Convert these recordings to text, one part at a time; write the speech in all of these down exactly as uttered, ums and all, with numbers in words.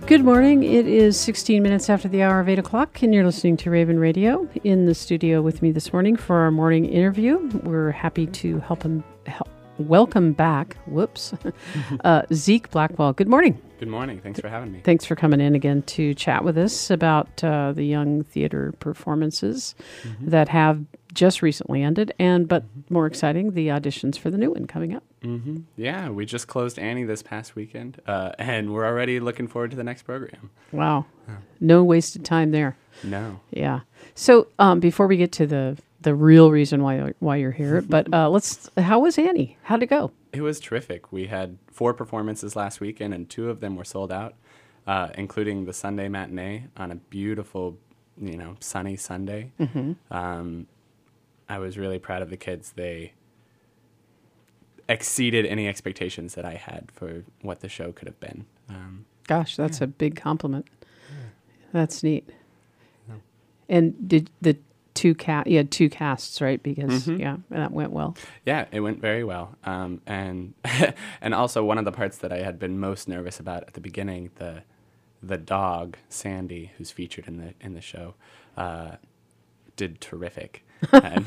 Good morning. It is sixteen minutes after the hour of eight o'clock, and you're listening to Raven Radio. In the studio with me this morning for our morning interview, we're happy to help him help, welcome back. Whoops, uh, Zeke Blackwell. Good morning. Good morning. Thanks for having me. Thanks for coming in again to chat with us about uh, the young theater performances mm-hmm. that have just recently ended, and but mm-hmm. more exciting, the auditions for the new one coming up. Mm-hmm. Yeah, we just closed Annie this past weekend, uh, and we're already looking forward to the next program. Wow. Huh. No wasted time there. No. Yeah. So um, before we get to the the real reason why why you're here, but uh, let's. How was Annie? How'd it go? It was terrific. We had four performances last weekend, and two of them were sold out, uh, including the Sunday matinee on a beautiful, you know, sunny Sunday. Mm-hmm. Um, I was really proud of the kids. They exceeded any expectations that I had for what the show could have been. Um, Gosh, that's yeah. a big compliment. Yeah. That's neat. Yeah. And did the two cast? You had two casts, right? Because mm-hmm. yeah, that went well. Yeah, it went very well. Um, and and also one of the parts that I had been most nervous about at the beginning, the the dog Sandy, who's featured in the in the show, uh, did terrific. And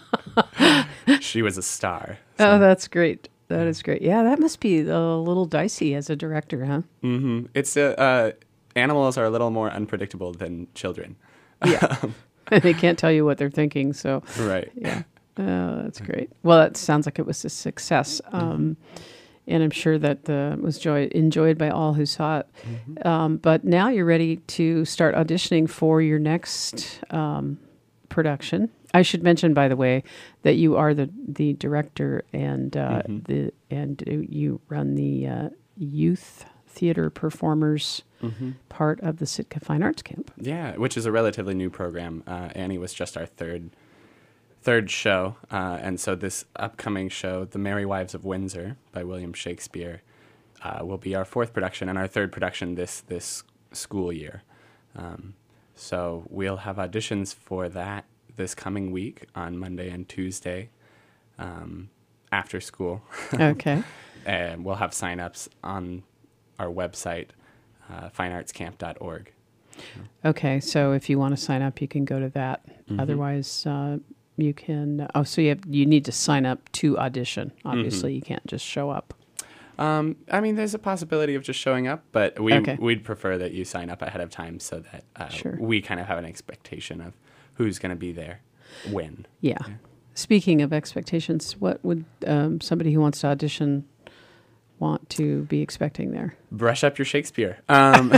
she was a star. So. Oh, that's great. That is great. Yeah, that must be a little dicey as a director, huh? Mm-hmm. It's uh, uh, animals are a little more unpredictable than children. Yeah. They can't tell you what they're thinking, so. Right. Yeah. Oh, that's great. Well, it sounds like it was a success. Um, and I'm sure that uh, was joy- enjoyed by all who saw it. Mm-hmm. Um, but now you're ready to start auditioning for your next um, production. I should mention, by the way, that you are the, the director and uh, mm-hmm. the and you run the uh, youth theater performers mm-hmm. part of the Sitka Fine Arts Camp. Yeah, which is a relatively new program. Uh, Annie was just our third third show, uh, and so this upcoming show, The Merry Wives of Windsor by William Shakespeare, uh, will be our fourth production and our third production this this school year. Um, so we'll have auditions for that this coming week on Monday and Tuesday um, after school. Okay. And we'll have sign-ups on our website, uh, fine arts camp dot org. Okay, so if you want to sign up, you can go to that. Mm-hmm. Otherwise, uh, you can... Oh, so you have you need to sign up to audition. Obviously, mm-hmm. you can't just show up. Um, I mean, there's a possibility of just showing up, but we, okay. we'd prefer that you sign up ahead of time so that uh, sure. we kind of have an expectation of who's going to be there when. Yeah. yeah. Speaking of expectations, what would um, somebody who wants to audition want to be expecting there? Brush up your Shakespeare. Um,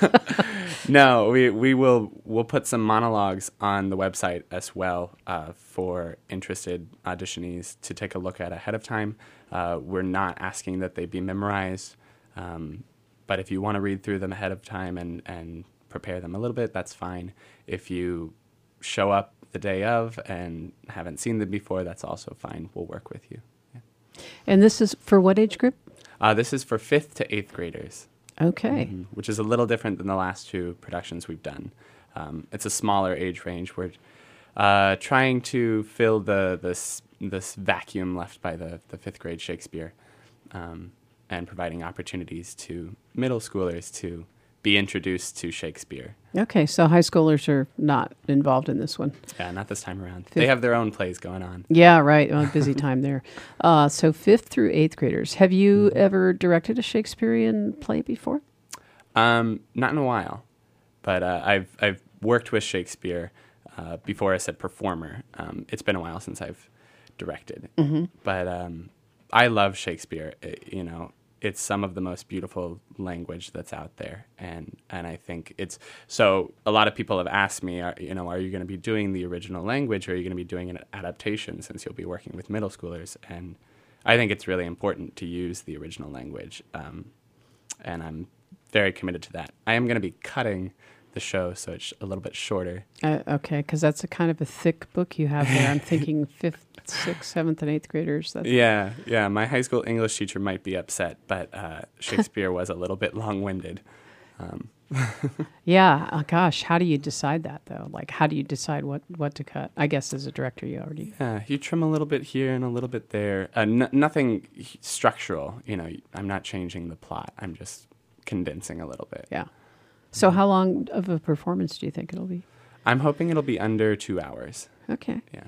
no, we we will we'll put some monologues on the website as well uh, for interested auditionees to take a look at ahead of time. Uh, we're not asking that they be memorized, um, but if you want to read through them ahead of time and, and prepare them a little bit, that's fine. If you show up the day of and haven't seen them before, that's also fine. We'll work with you. Yeah. And this is for what age group? Uh, this is for fifth to eighth graders. Okay. Mm-hmm, which is a little different than the last two productions we've done. Um, it's a smaller age range. We're uh, trying to fill the this this vacuum left by the, the fifth grade Shakespeare um, and providing opportunities to middle schoolers to be introduced to Shakespeare. Okay, so high schoolers are not involved in this one. Yeah, not this time around. Fifth. They have their own plays going on. Yeah, right. Well, busy time there. Uh, so fifth through eighth graders. Have you mm-hmm. ever directed a Shakespearean play before? Um, not in a while, but uh, I've I've worked with Shakespeare uh, before I said performer. Um, it's been a while since I've directed, mm-hmm. but um, I love Shakespeare. It, you know. It's some of the most beautiful language that's out there, and and I think it's so. A lot of people have asked me, are, you know, are you going to be doing the original language, or are you going to be doing an adaptation since you'll be working with middle schoolers? And I think it's really important to use the original language, um, and I'm very committed to that. I am going to be cutting the show, so it's a little bit shorter. Uh, okay, because that's a kind of a thick book you have there. I'm thinking fifth, sixth, seventh, and eighth graders. That's yeah, yeah. My high school English teacher might be upset, but uh, Shakespeare was a little bit long-winded. Um. yeah, oh, gosh, how do you decide that, though? Like, how do you decide what, what to cut? I guess as a director, you already... Yeah, you trim a little bit here and a little bit there. Uh, n- nothing structural. You know, I'm not changing the plot. I'm just condensing a little bit. Yeah. So how long of a performance do you think it'll be? I'm hoping it'll be under two hours. Okay. Yeah.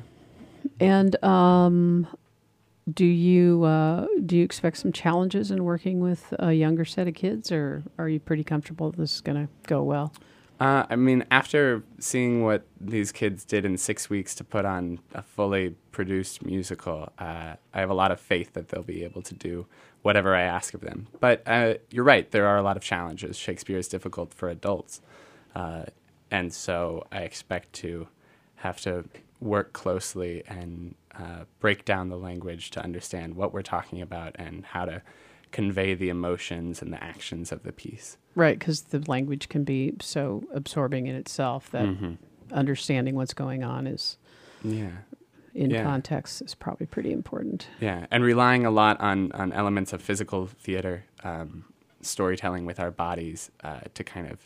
And um, do you uh, do you expect some challenges in working with a younger set of kids, or are you pretty comfortable this is going to go well? Uh, I mean, after seeing what these kids did in six weeks to put on a fully produced musical, uh, I have a lot of faith that they'll be able to do whatever I ask of them. But uh, you're right, there are a lot of challenges. Shakespeare is difficult for adults. Uh, and so I expect to have to work closely and uh, break down the language to understand what we're talking about and how to convey the emotions and the actions of the piece. Right, because the language can be so absorbing in itself that mm-hmm. understanding what's going on is, yeah, in yeah. context is probably pretty important. Yeah, and relying a lot on, on elements of physical theater, um, storytelling with our bodies uh, to kind of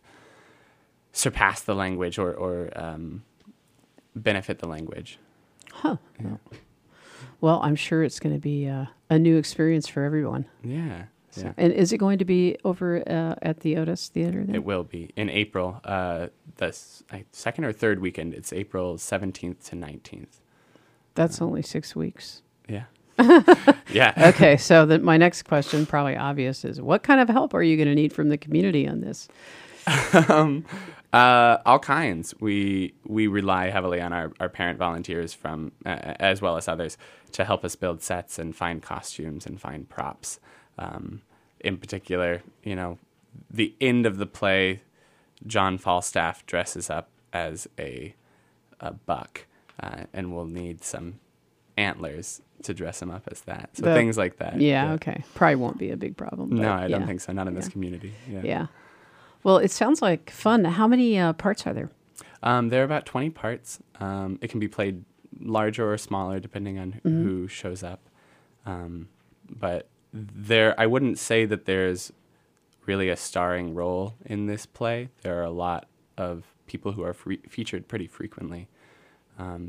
surpass the language or, or um, benefit the language. Huh. Yeah. Well, well, I'm sure it's going to be uh, a new experience for everyone. Yeah. So, yeah. And is it going to be over uh, at the Otis Theater then? It will be in April, uh, the s- second or third weekend. It's April seventeenth to nineteenth. That's uh, only six weeks. Yeah. yeah. Okay, so the, my next question, probably obvious, is what kind of help are you going to need from the community on this? um, uh, all kinds. We we rely heavily on our, our parent volunteers from uh, as well as others to help us build sets and find costumes and find props. Um, in particular, you know, the end of the play, John Falstaff dresses up as a a buck, uh, and we'll need some antlers to dress him up as that. So the, things like that. Yeah, yeah, okay. Probably won't be a big problem. No, I yeah. don't think so. Not in yeah. this community. Yeah. Yeah. Well, it sounds like fun. How many uh, parts are there? Um, there are about twenty parts. Um, it can be played larger or smaller depending on mm-hmm. who shows up. Um, but there, I wouldn't say that there's really a starring role in this play. There are a lot of people who are free- featured pretty frequently. Um,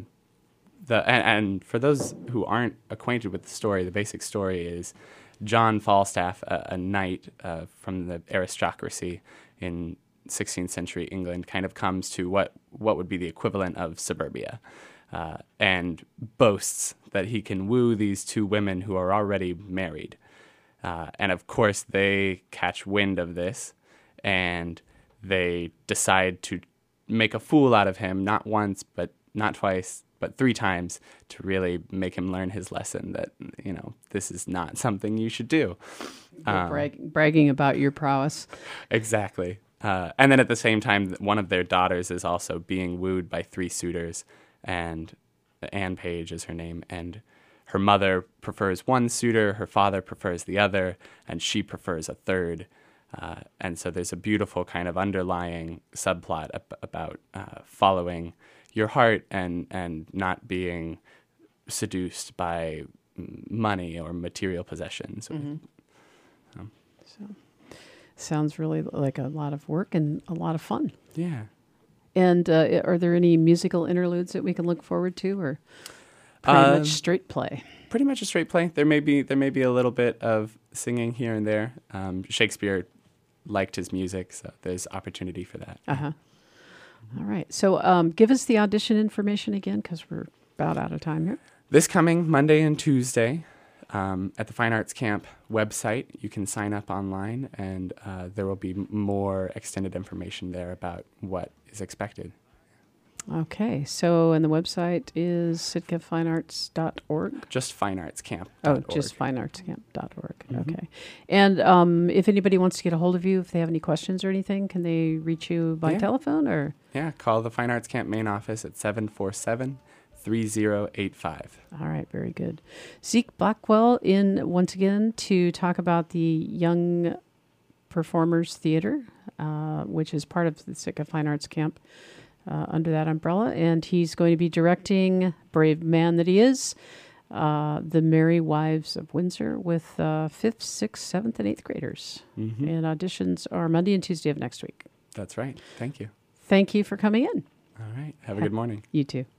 the and, and for those who aren't acquainted with the story, the basic story is John Falstaff, a, a knight uh, from the aristocracy in sixteenth century England, kind of comes to what, what would be the equivalent of suburbia, uh, and boasts that he can woo these two women who are already married. Uh, and of course, they catch wind of this, and they decide to make a fool out of him, not once, but not twice, but three times, to really make him learn his lesson that, you know, this is not something you should do. Um, brag- bragging about your prowess. Exactly. Uh, and then at the same time, one of their daughters is also being wooed by three suitors, and Anne Page is her name, and her mother prefers one suitor, her father prefers the other, and she prefers a third. Uh, and so there's a beautiful kind of underlying subplot ab- about uh, following your heart and, and not being seduced by money or material possessions. Mm-hmm. Um, so, sounds really like a lot of work and a lot of fun. Yeah. And uh, are there any musical interludes that we can look forward to, or pretty uh, much straight play? Pretty much a straight play. There may be there may be a little bit of singing here and there. Um, Shakespeare liked his music, so there's opportunity for that. Uh-huh. All right. So um, give us the audition information again, because we're about out of time here. This coming Monday and Tuesday um, at the Fine Arts Camp website, you can sign up online, and uh, there will be more extended information there about what is expected. Okay. So, and the website is sitka fine arts dot org? Just fine arts camp. Oh, just fine arts camp dot org. Mm-hmm. Okay. And um, if anybody wants to get a hold of you, if they have any questions or anything, can they reach you by yeah. telephone or? Yeah, call the Fine Arts Camp main office at seven four seven, three zero eight five. All right, very good. Zeke Blackwell in once again to talk about the Young Performers Theater, uh, which is part of the Sitka Fine Arts Camp. Uh, under that umbrella, and he's going to be directing, brave man that he is, uh, The Merry Wives of Windsor with uh, fifth, sixth, seventh, and eighth graders. Mm-hmm. And auditions are Monday and Tuesday of next week. That's right. Thank you. Thank you for coming in. All right. Have a good morning. You too.